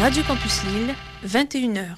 Radio Campus Lille, 21h.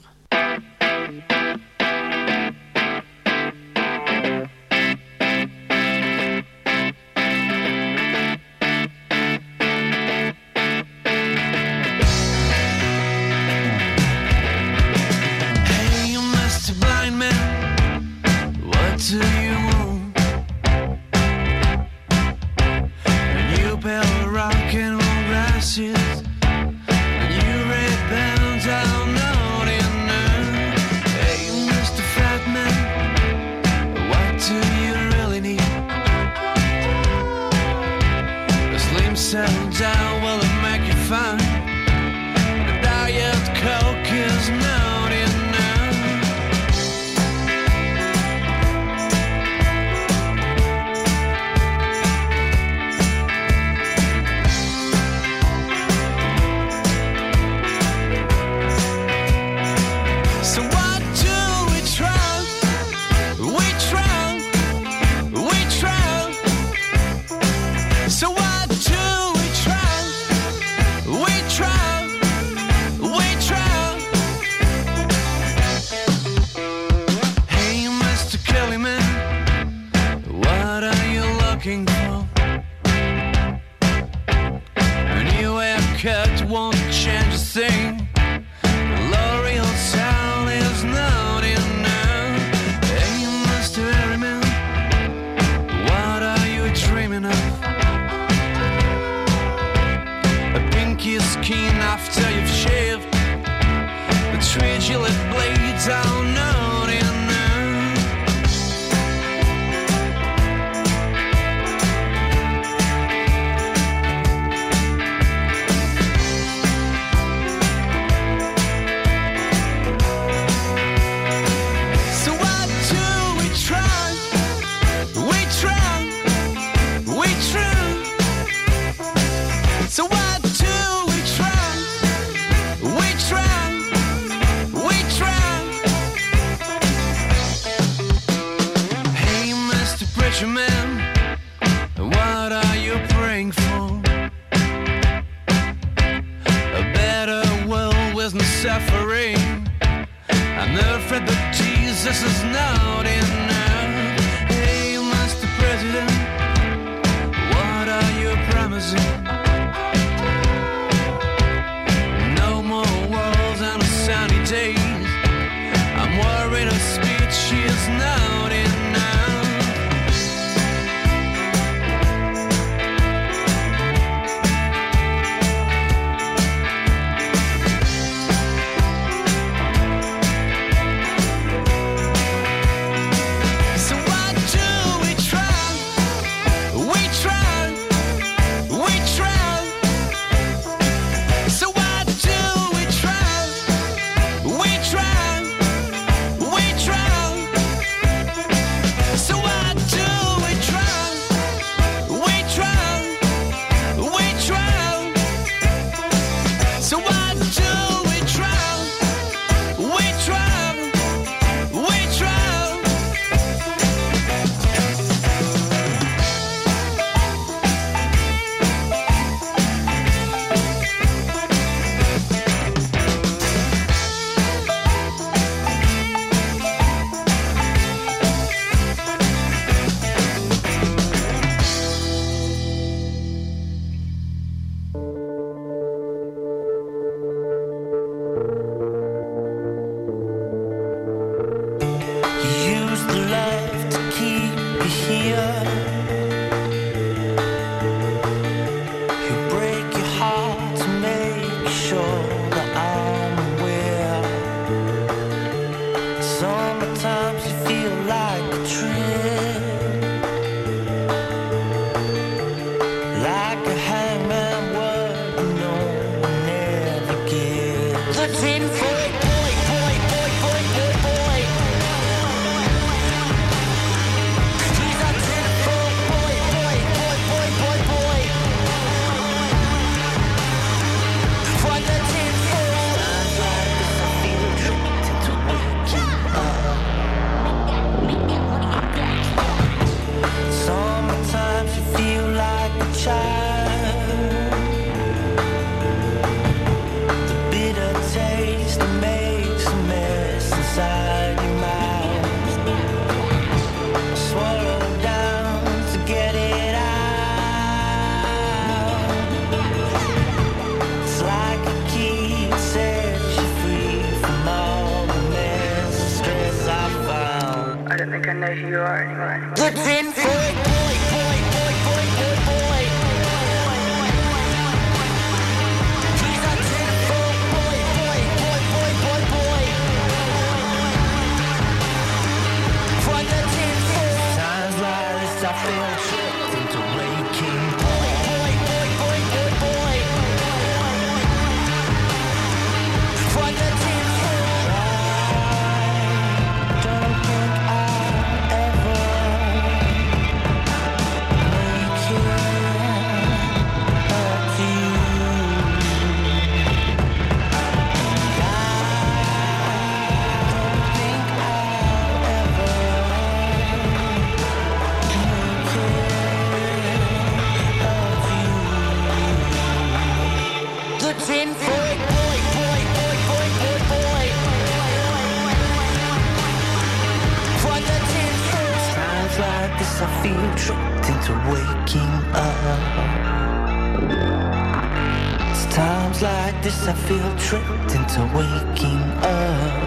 For the The tin foot boy, boy, boy, boy, boy, boy. He's a tin foot boy, boy, boy, boy, boy, boy. From the tin foot. Times like this I feel tricked into waking boy, boy, boy, boy, boy, boy. From the tin foot. I don't think I'll ever make it up to you. And I don't think I'll ever make it up to you. The tin foot boy, boy, boy, boy, boy, boy. From the tin foot. Times like this I feel tricked into waking up. It's times like this I feel tricked into waking up.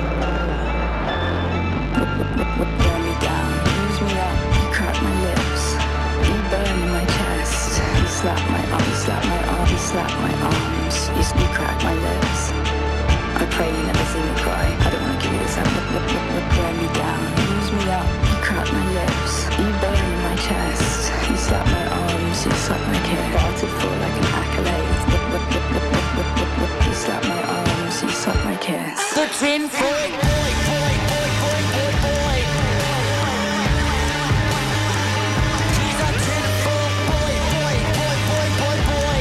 Wear me down, use me up, you crack my lips, you burn my chest, you slap my arm, you slap my arm, you slap my arms, you crack my lips. I pray you never see me cry, I don't wanna give you this. Wear me down, use me up, you crack my lips, you burn my chest, you slap my arms, you slap my kiss, bartered for like an accolade. You slap my arms, you slap my kiss. The tin foot boy, boy, boy, boy, boy, boy. He's a tin foot boy, boy, boy, boy, boy, boy.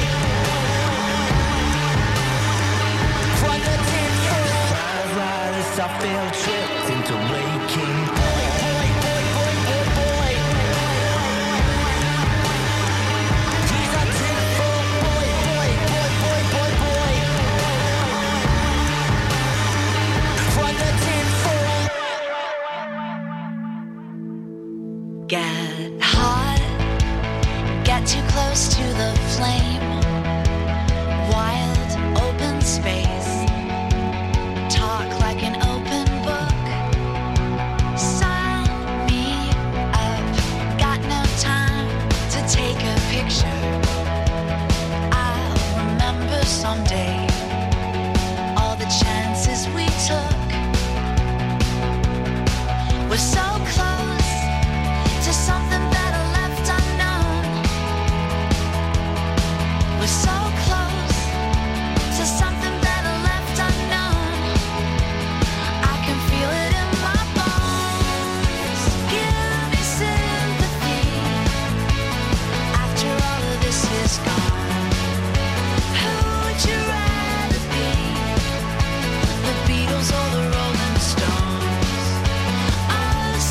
From the tin foot. Times like this I feel tricked into waking boy, boy, boy, boy, boy, boy. He's a tin foot boy, boy, boy, boy, boy, boy. From the tin foot. Get hot, get too close to the flame. Wild, open space. Talk like an open book. Sign me up. Got no time to take a picture. I'll remember someday all the chances we took. We're so close to something better left unknown. We're so close to something better left unknown. I can feel it in my bones. Give me sympathy after all of this is gone. Who would you rather be? The Beatles or the Rolling Stones? Us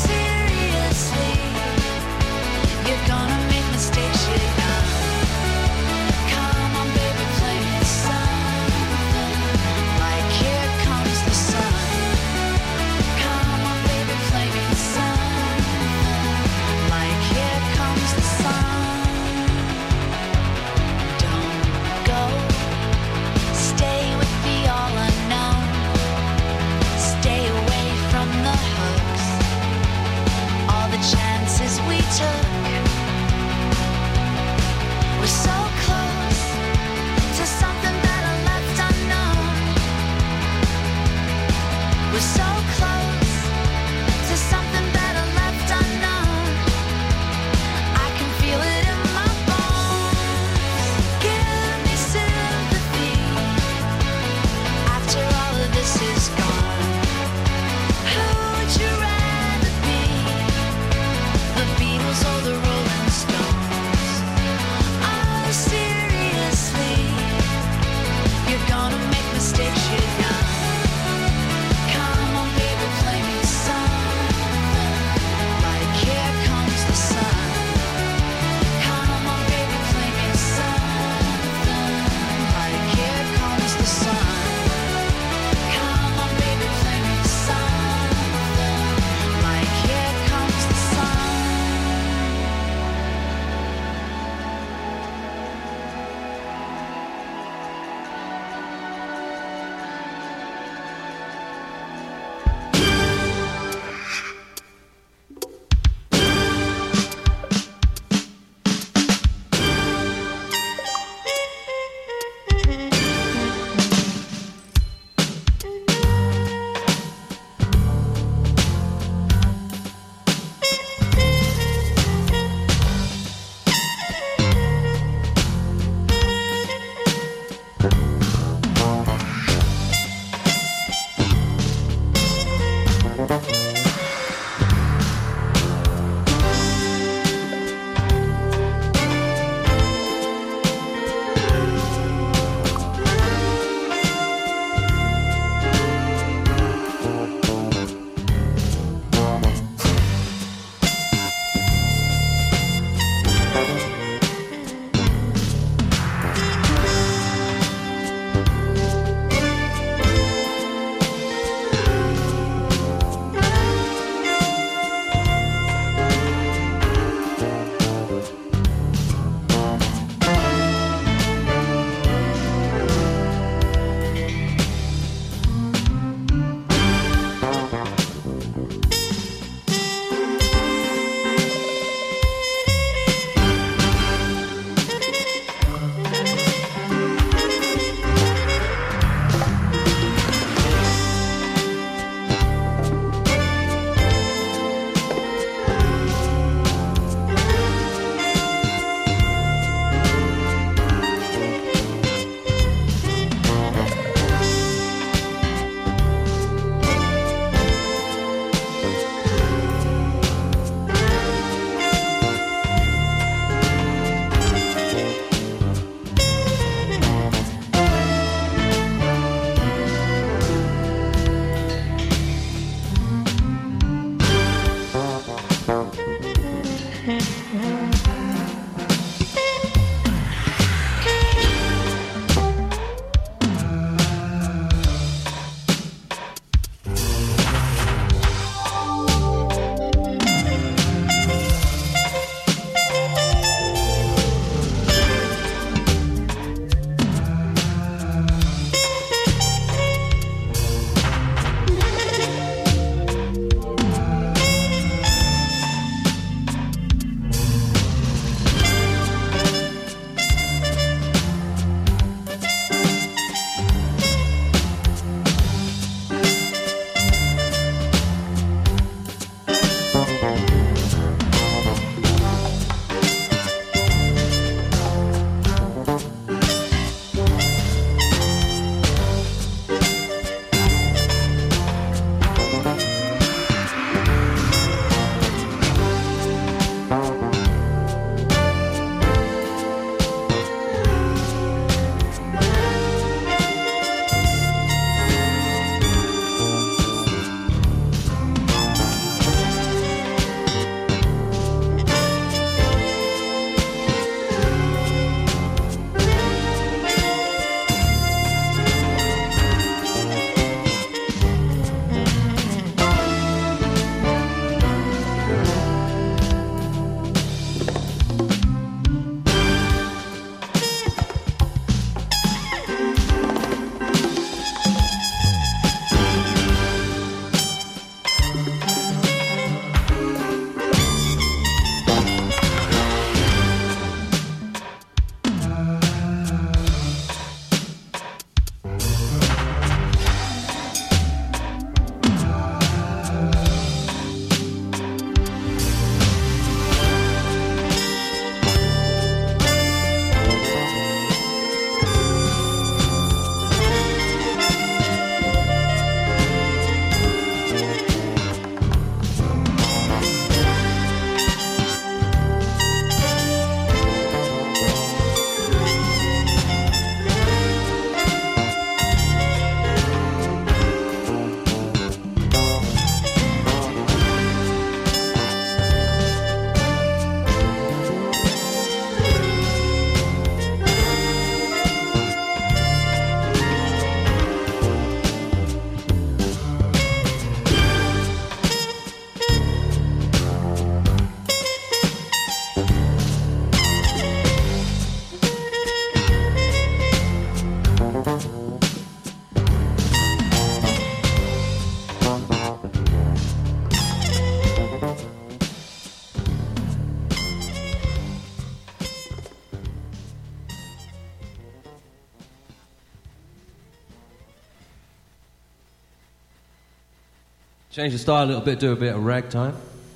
Change the style a little bit, do a bit of ragtime.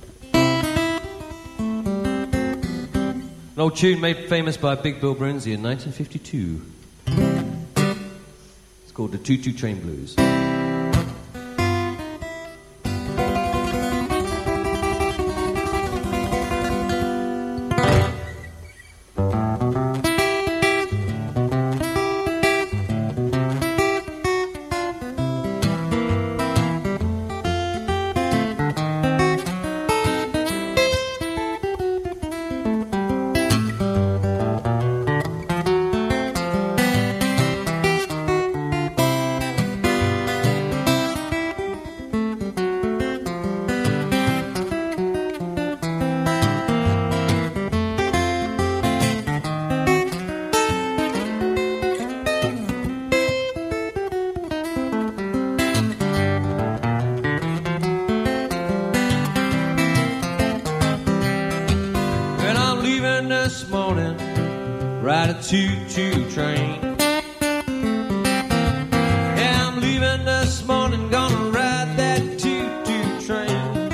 An old tune made famous by Big Bill Brinsley in 1952. It's called the 2-2 Train Blues. This morning, ride a 2-2 train. Yeah, I'm leaving this morning, gonna ride that 2-2 train.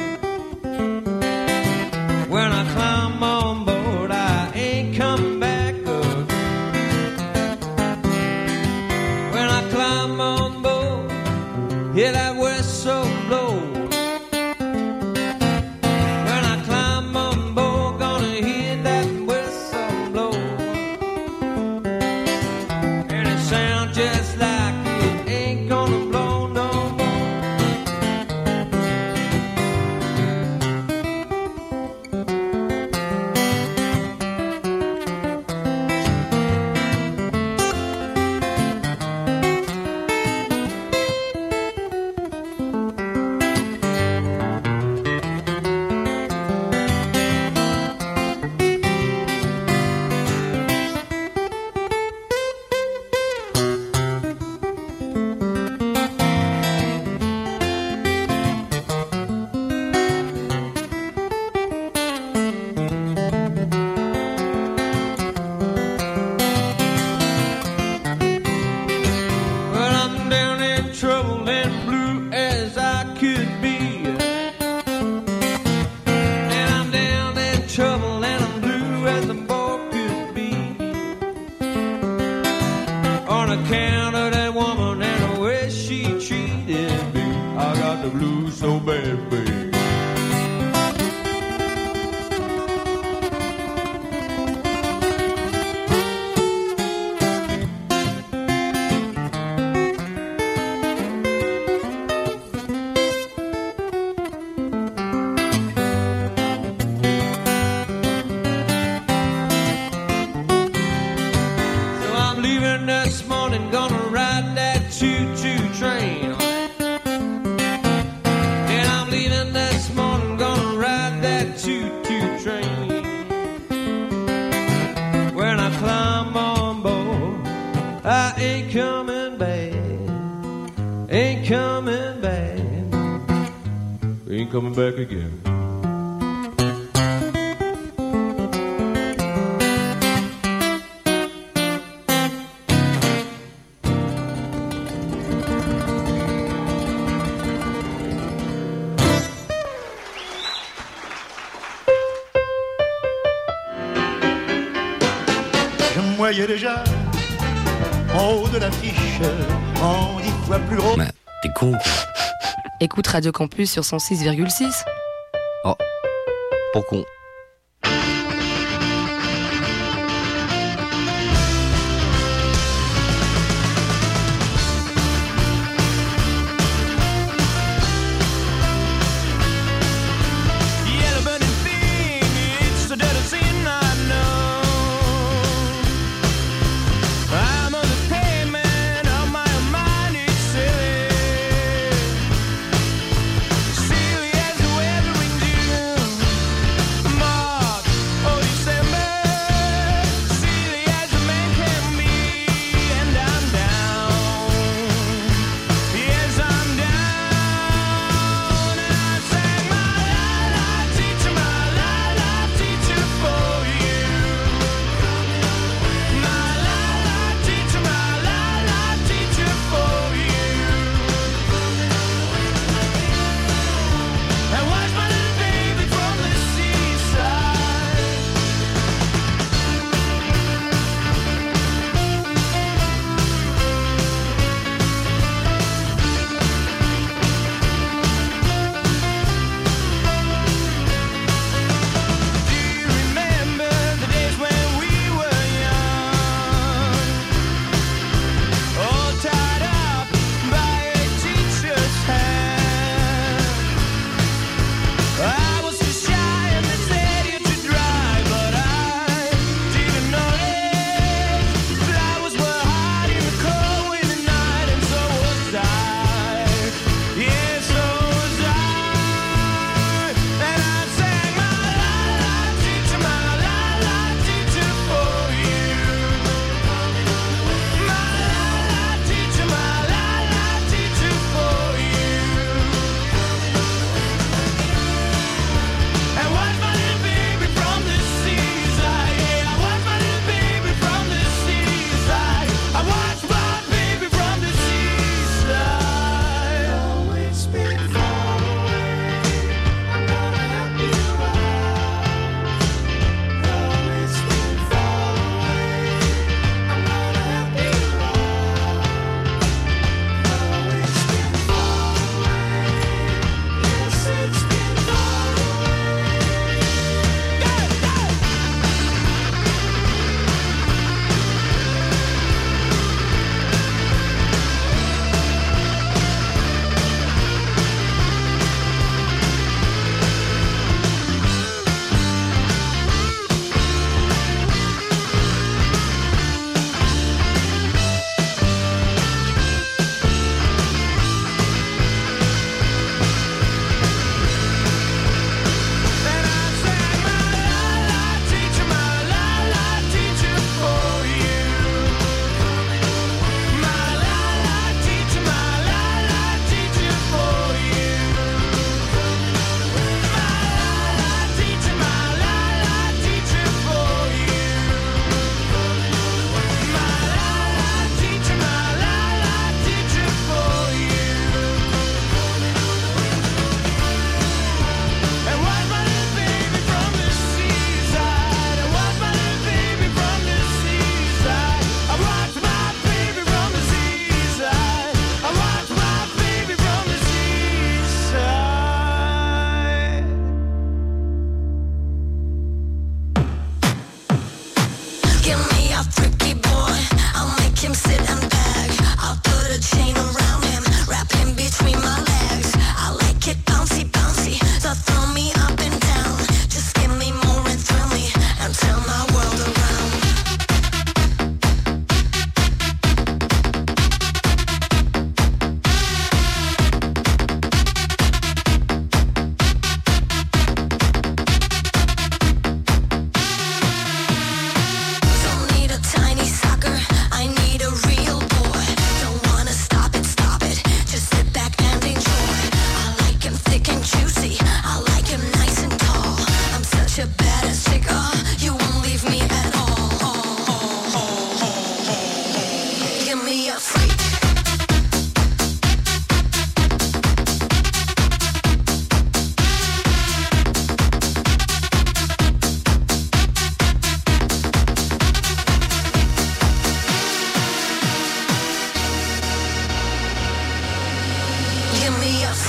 When I climb on board, I ain't coming back up. When I climb on board, hear that whistle blow. Coming back again. Je me voyais déjà en haut de l'affiche, en 10 fois plus gros. Mais t'es con. Écoute Radio Campus sur 106,6. Oh, pour con. Silly as the weathering dune.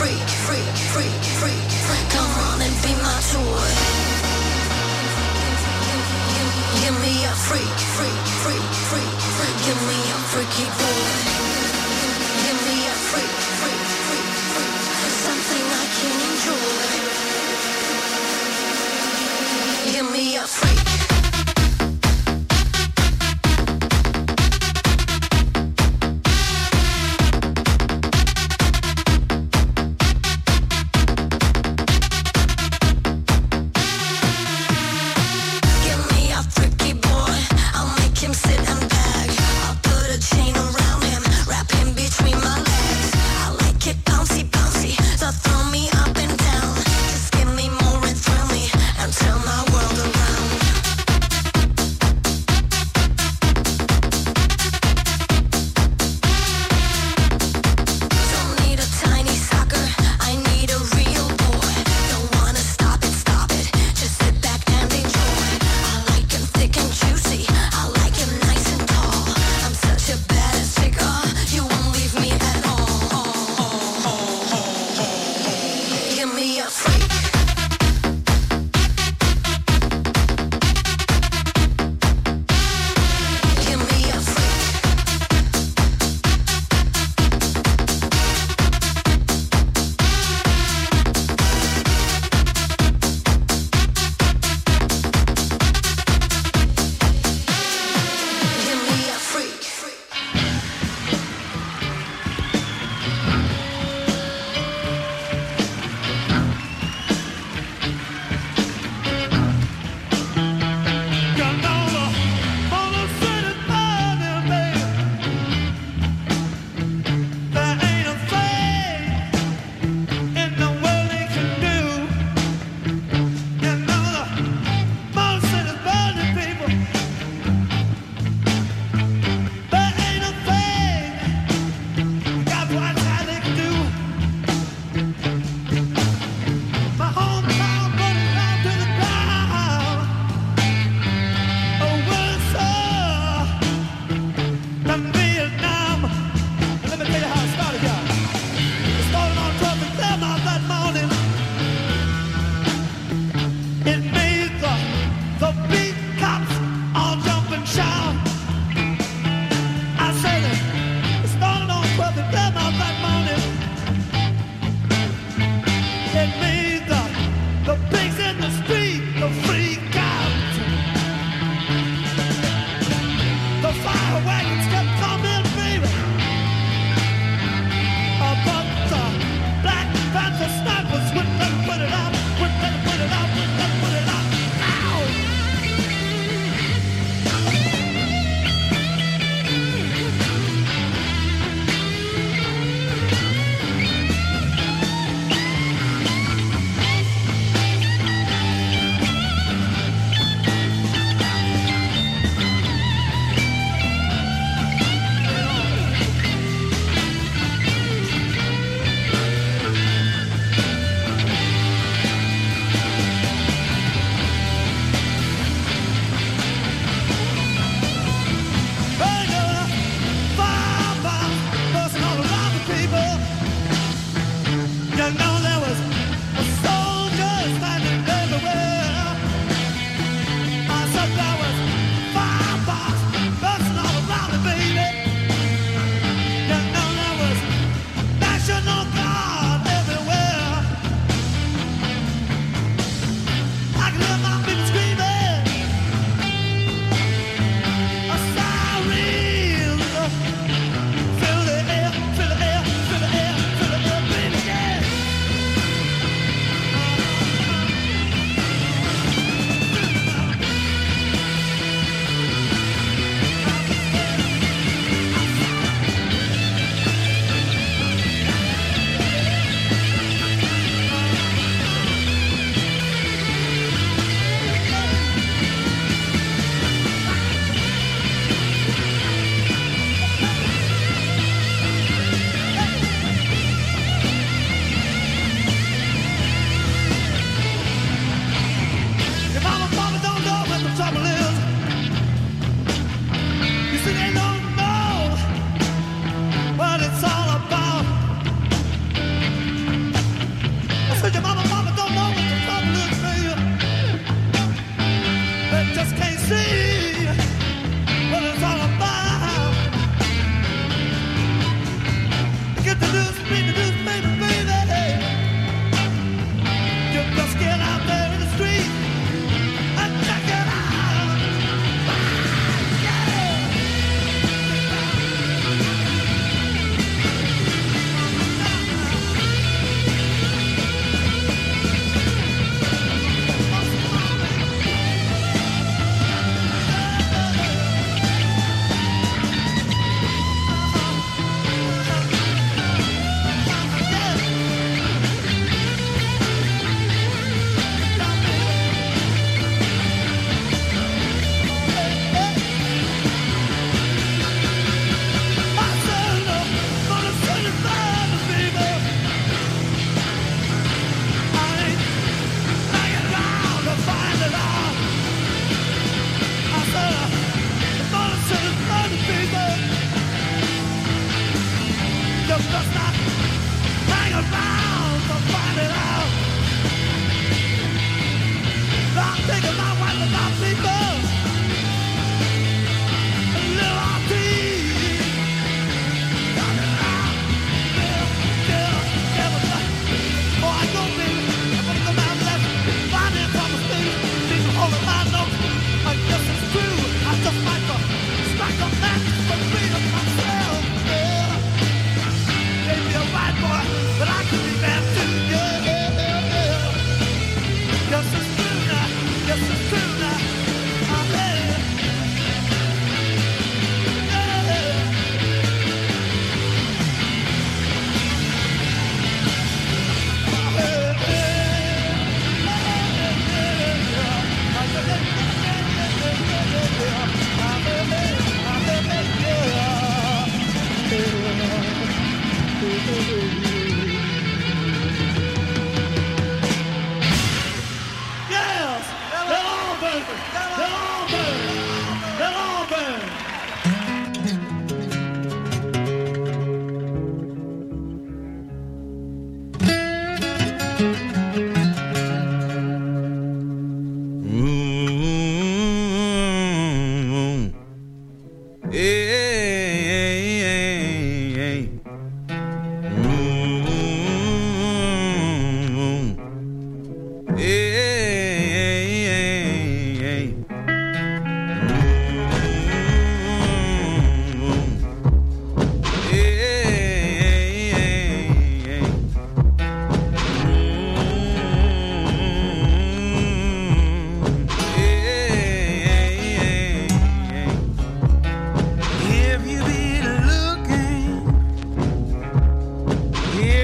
freak, freak, freak, freak. Come on and be my toy. Give me a freak, freak, freak, freak. Give me a freaky boy. Give me a freak, freak, freak, freak. Something I can enjoy. Give me a freak. Sit and bag. I'll put a chain around him.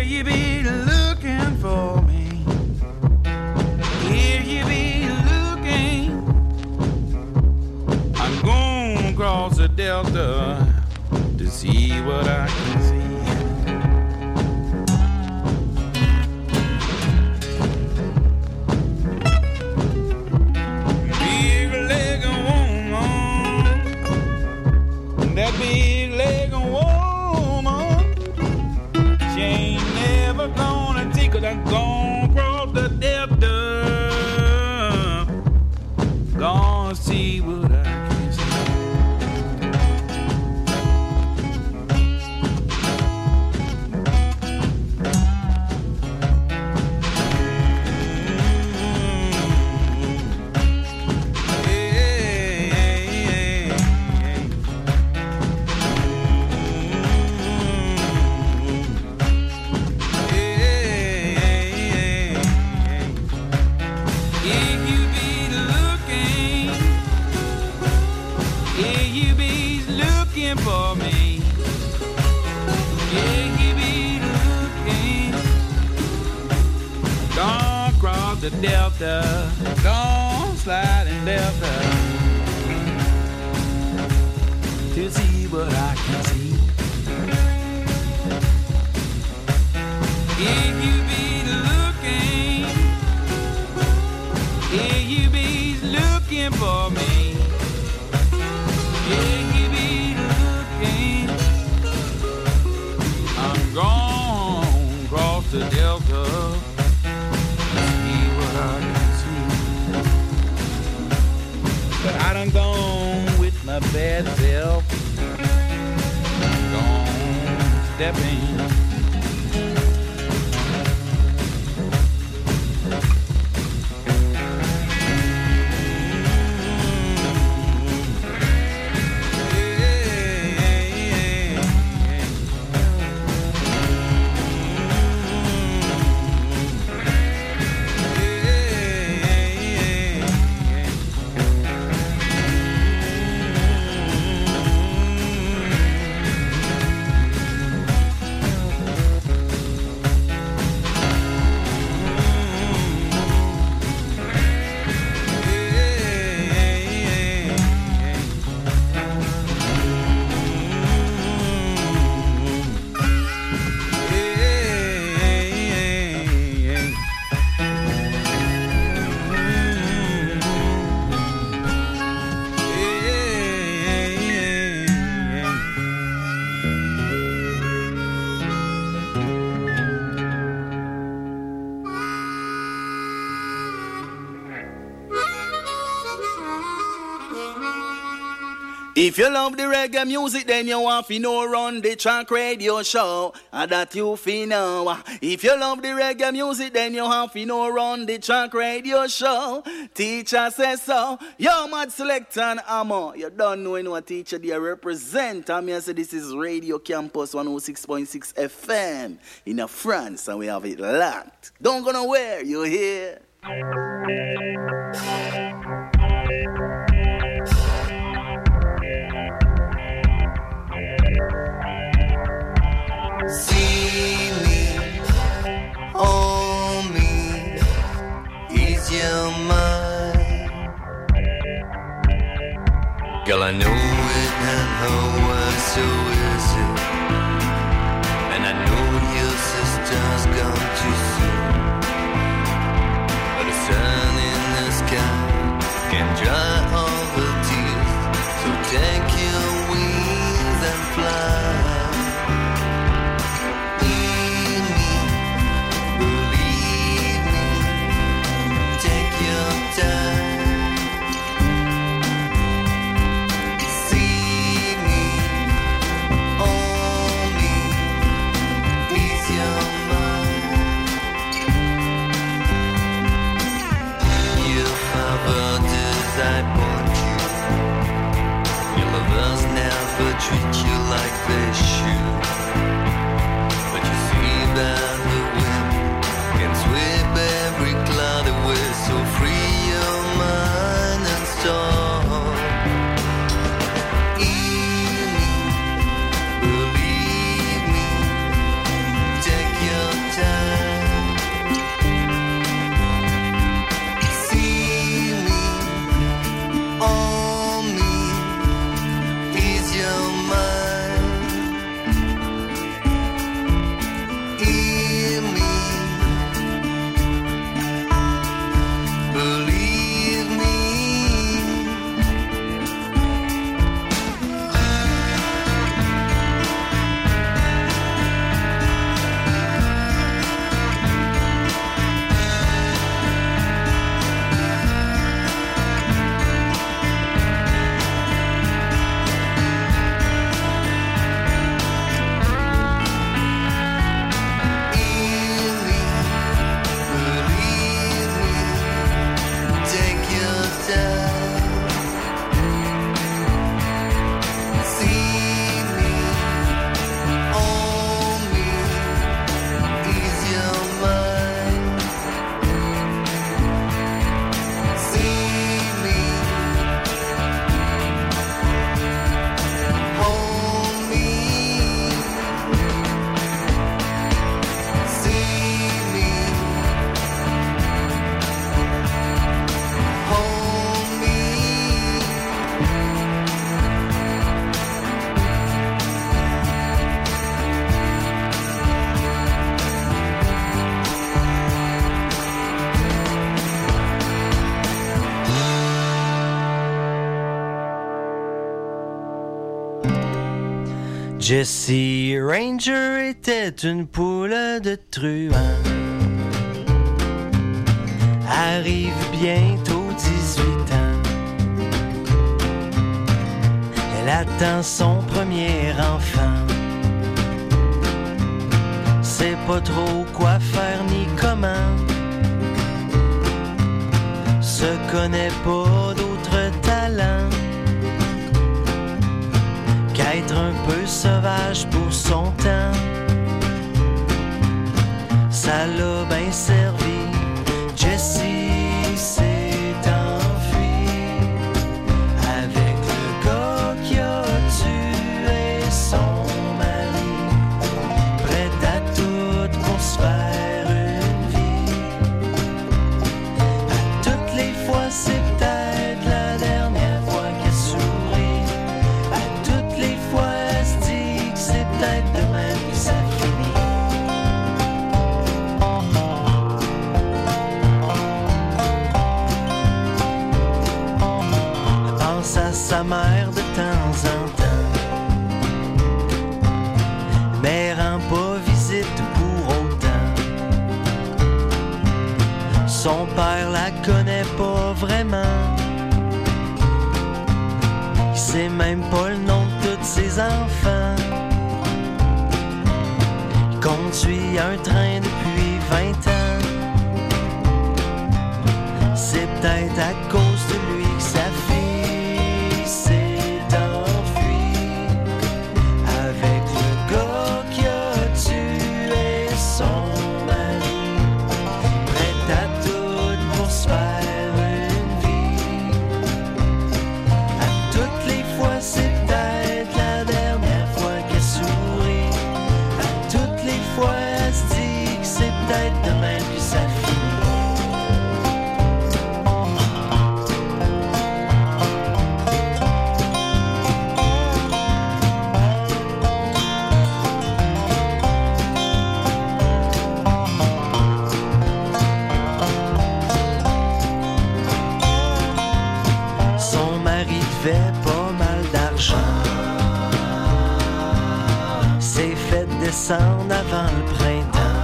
you be looking for me, here you be looking, I'm gonna cross the delta to see what I can see. Big leg woman, that big leg woman, she ain't never gonna take it. I'm gonna cross the delta, gonna see what I can see. For me, yeah, you be looking. Gone across the delta, gone sliding delta to see what I can see. Yeah, you be looking. Yeah, you be looking for me. Yeah, you be gone across the delta, see what I can see. But I done gone with my bad self, gone stepping. If you love the reggae music, then you want to know run the track radio show, and that you feel know. If you love the reggae music, then you have to know run the track radio show. Teacher says so. Yo, Mad Selector and Amo. You don't know what teacher they represent. I mean, say this is Radio Campus 106.6 FM in France, and we have it locked. Don't go nowhere. You hear? See me, hold me, ease your mind. Girl, I know it and how so is it. And I know your sister's gone too soon. But the sun in the sky Jessie Ranger était une poule de truand. Arrive bientôt 18 ans. Elle attend son premier enfant. Sait pas trop quoi faire ni comment. Se connaît pas d'autres talents qu'être un peu sauvage pour son temps. Ça l'a bien servi. Jessie s'est enfuie avec le gars qui a tué son mari, prête à tout pour se faire une vie. À toutes les fois c'est peut-être la dernière fois qu'elle sourit. À toutes les fois elle se dit que c'est peut-être demain que ça finit. À sa mère de temps en temps, mais rend pas visite pour autant. Son père la connaît pas vraiment. Il sait même pas le nom de tous ses enfants. Il conduit un train depuis 20 ans. C'est peut-être à cause de lui que sa fille s'est enfuie avec le gars qui a tué son mari, prête à tout pour se faire une vie. À toutes les fois c'est peut-être la dernière fois qu'elle sourit. À toutes les fois elle se dit que c'est peut-être demain puis ça finit. Fait pas mal d'argent, s'est fait descendre avant le printemps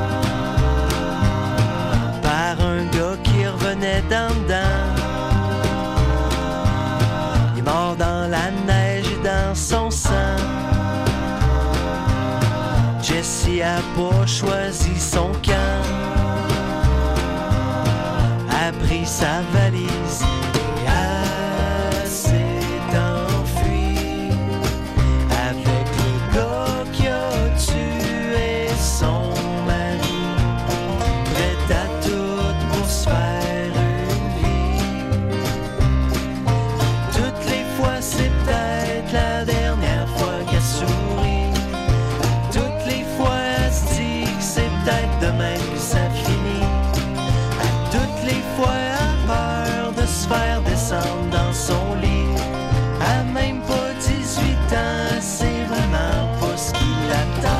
par un gars qui revenait d'en dedans. Il est mort dans la neige et dans son sang. Jessie a pas choisi son camp, a pris sa valise et a demain que ça finit. À toutes les fois à peur de se faire descendre dans son lit. À même pas 18 ans, c'est vraiment pas ce qui l'attend.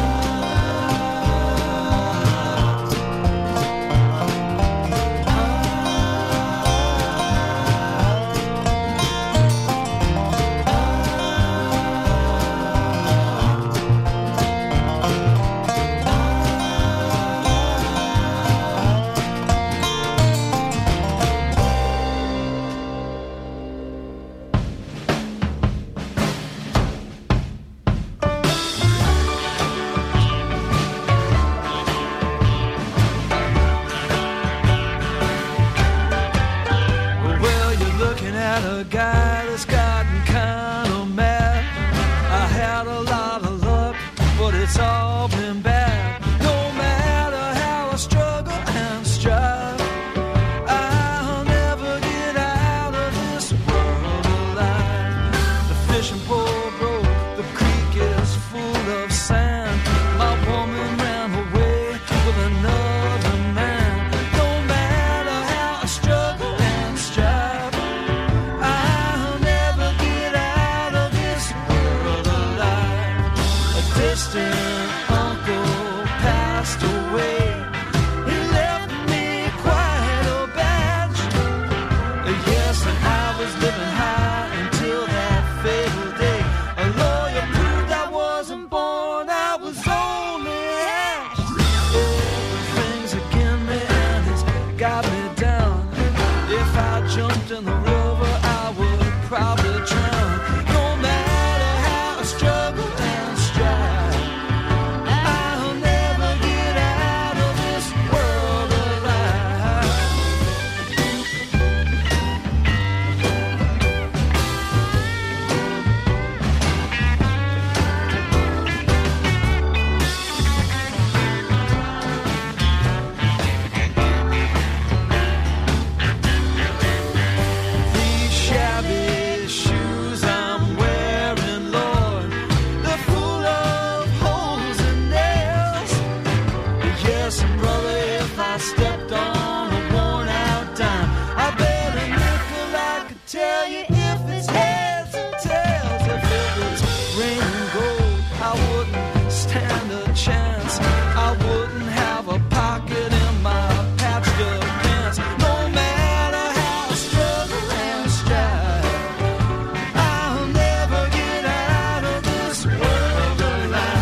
listen, brother, if I stepped on a worn out dime. I bet a nickel I could tell you if it's heads or tails. If it was raining gold, I wouldn't stand a chance. I wouldn't have a pocket in my patched up pants. No matter how I struggle and strive, I'll never get out of this world alive.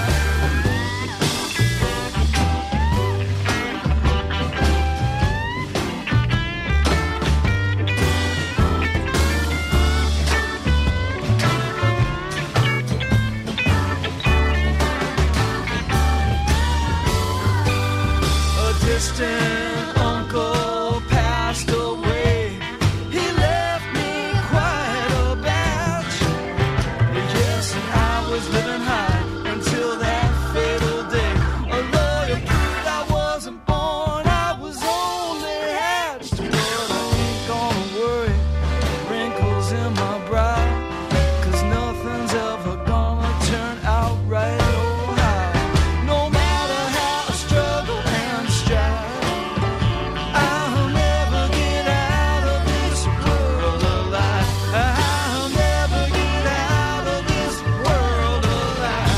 A distant uncle passed away. He left me quite a batch. Yes, I was living high until that fatal day. A lawyer proved I wasn't born, I was only hatched. But I ain't gonna worry, wrinkles in my brow, 'cause nothing's ever gonna turn out right. Oh, how? No matter how I struggle and strive, I'll never get out of this world alive. I'll never get out of this world alive.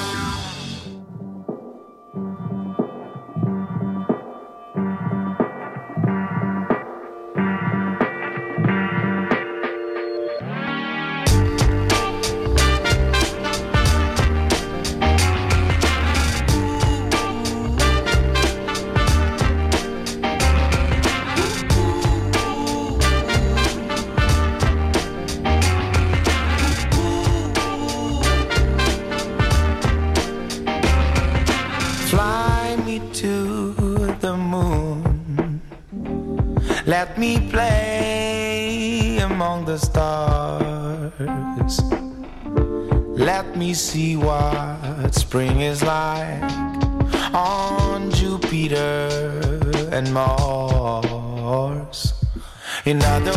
Fly me to the moon. Let me play among the stars. Let me see what spring is like on Jupiter and Mars. In other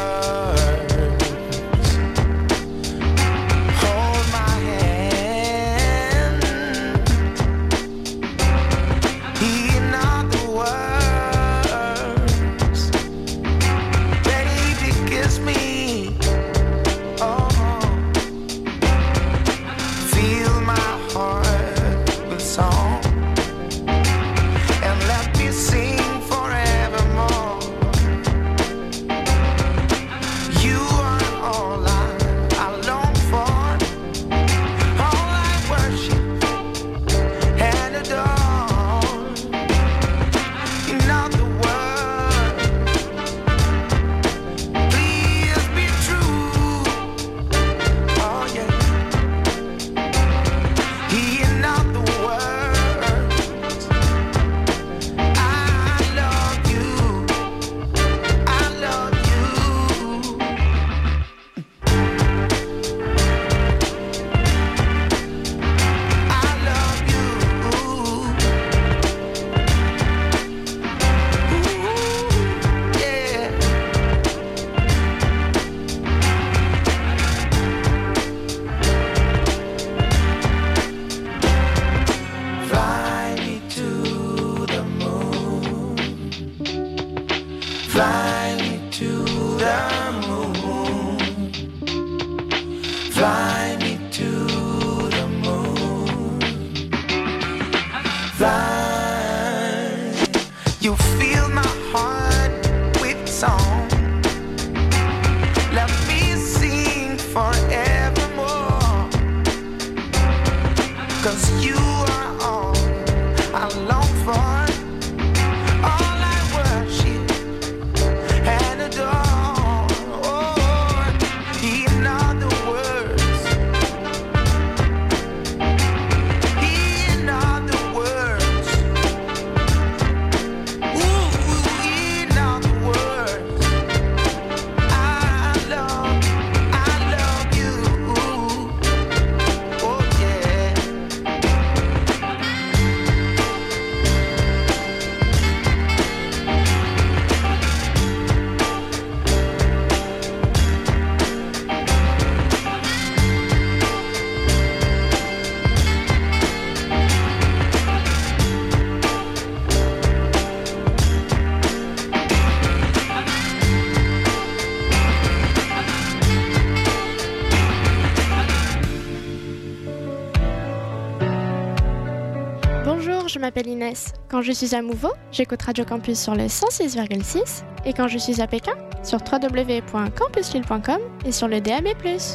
words, hold my hand. In other words, baby, kiss me. Oh, fill my heart with song, and let me sing forevermore. You are all I long for, all I worship and adore. In other words, please be true. Oh yeah. In other words, I love you. I love you. I love you. Ooh, yeah. Fly me to the moon. Fly me to the moon. Fly me to the moon. Fly. You fill my heart with song. Let me sing forevermore. 'Cause you are all I long for, all I worship and adore. Oh, in other words, in other words, ooh, in other words, I love you. Oh yeah. m'appelle Inès. Quand je suis à Mouveau, j'écoute Radio Campus sur le 106,6 et quand je suis à Pékin, sur www.campuslille.com et sur le DAB+.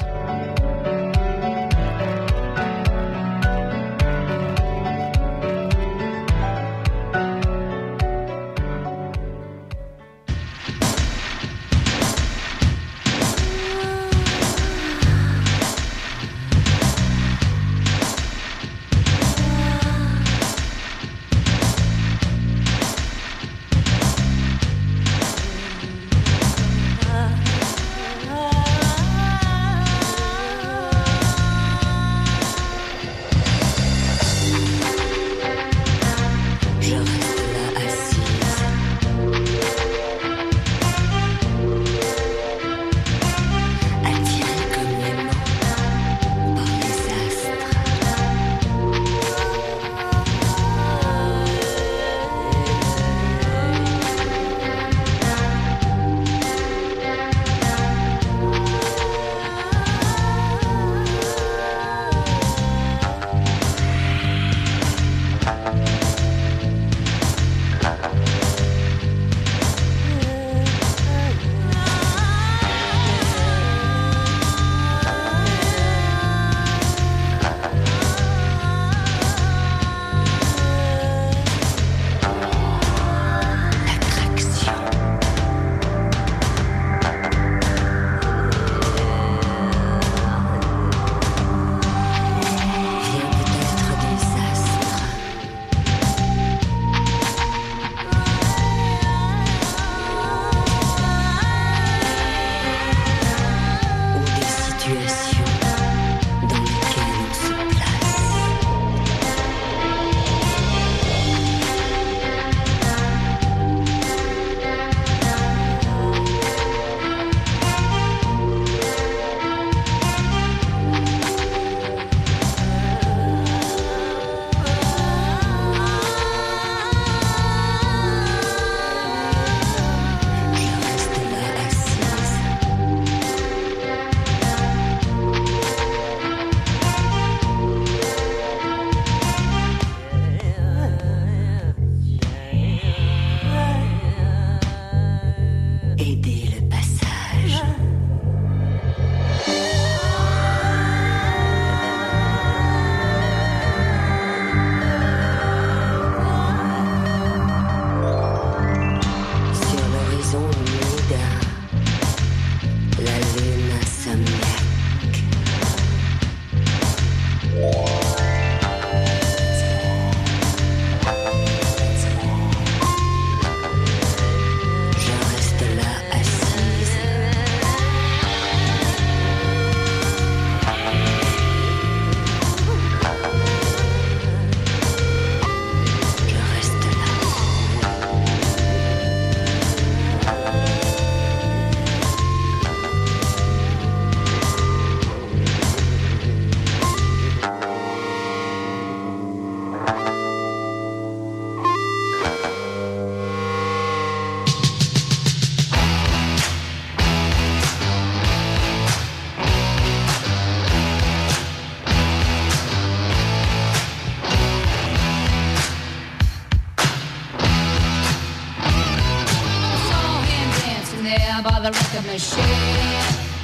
by the record machine.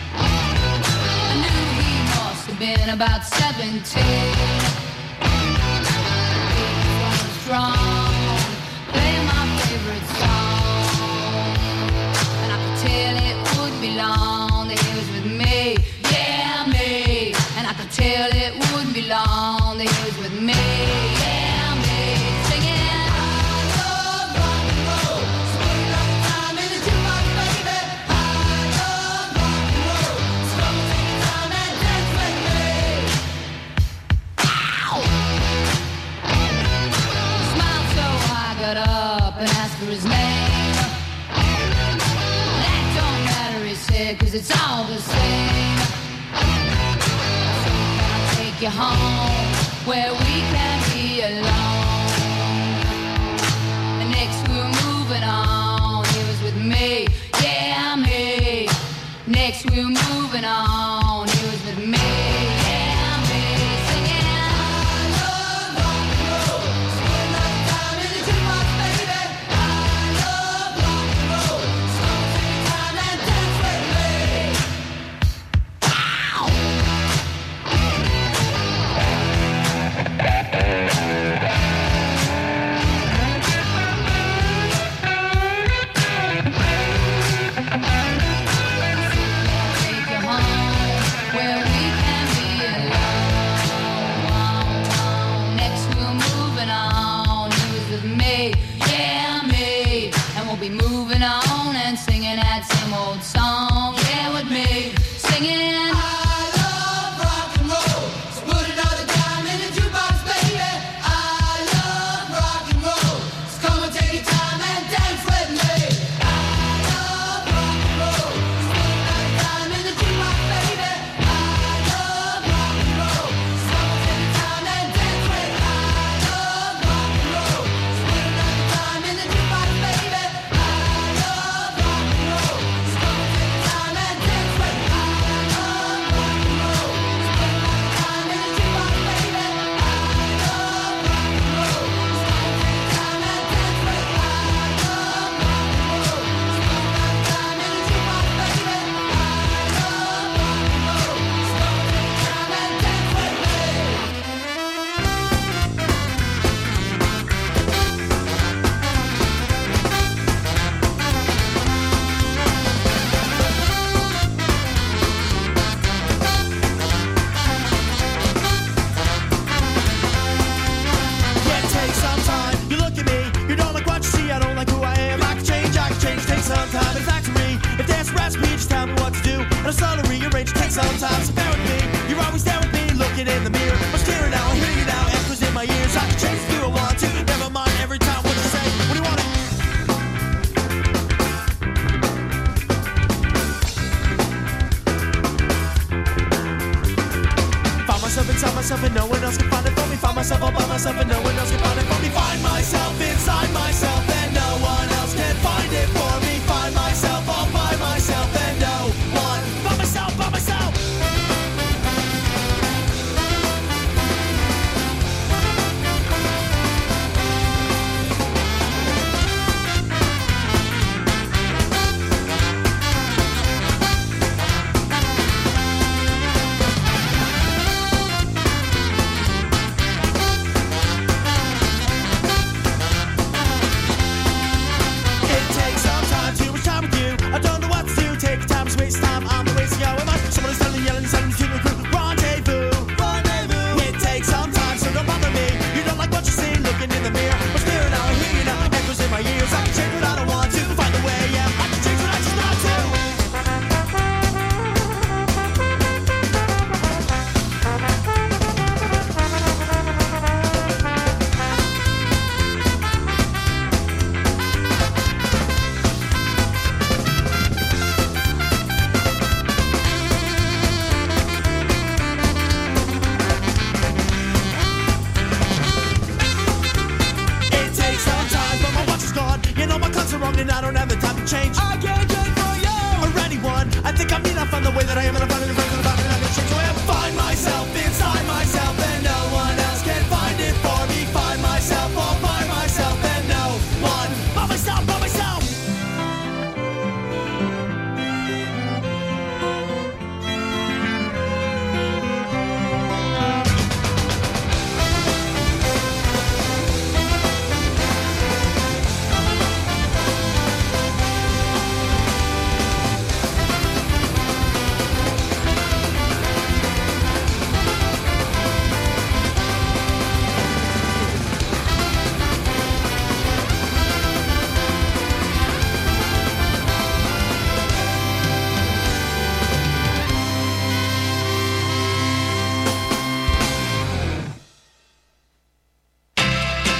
I knew he must have been about 17. He was strong, playing my favorite song, and I could tell it would be long that he was with me, yeah, me. And I could tell it wouldn't be long that he was with me, yeah, me. Singing. Got up and asked for his name. That don't matter, he said, 'cause it's all the same. So can I take you home where we can be alone? And next we were moving on. He was with me, yeah, me. Next we were moving on. He was with me, yeah, me. Singing. I love rock and roll. yeah, me. And we'll be moving on and singing that same old song, yeah, with me. Singing, I love rock and roll, so put another dime in the jukebox, baby. I love rock and roll, so come and take your time and dance with me. I love rock and roll, so put another dime in the jukebox, baby. I love rock and roll, so come and take your time and dance with me. I love rock and roll, so put another dime in the jukebox, baby. I love rock and roll, so come and take your time and dance with me. Sometimes bear with me, you're always there with me, looking in the mirror. I'm staring out, I hear you now, echoes in my ears. I can change if I want to, never mind every time what you say. What do you want to? Find myself inside myself and no one else can find it for me. Find myself all by myself and no one else can find it for me. Find myself inside myself and no one else can find it for me. Find myself all by myself and no one by myself, by myself. Change